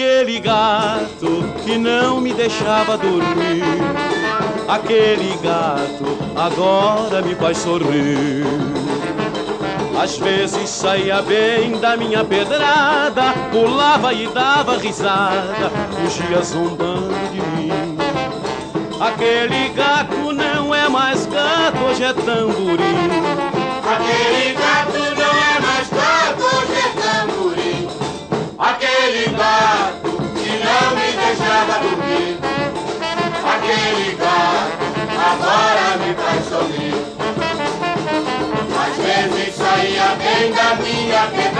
Aquele gato que não me deixava dormir, aquele gato agora me faz sorrir. Às vezes saía bem da minha pedrada, pulava e dava risada, fugia zombando de mim. Aquele gato não é mais gato, hoje é tamborim. Aquele gato não é mais gato, hoje é tamborim. Aquele gato que não me deixava dormir, aquele gato agora me faz sorrir. Às vezes saía bem da minha